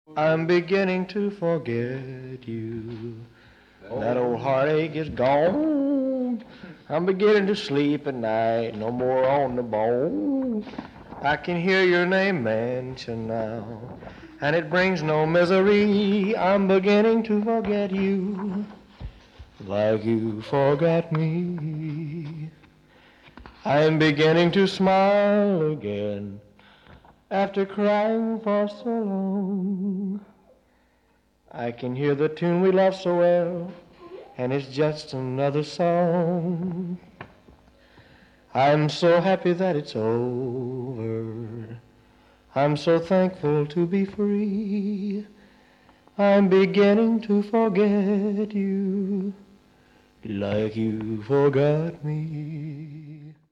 I'm beginning to forget you. That old heartache is gone. I'm beginning to sleep at night, no more on the bone. I can hear your name mentioned now, and it brings no misery. I'm beginning to forget you, like you forgot me. I'm beginning to smile again, after crying for so long. I can hear the tune we love so well, and it's just another song. I'm so happy that it's over. I'm so thankful to be free. I'm beginning to forget you, like you forgot me.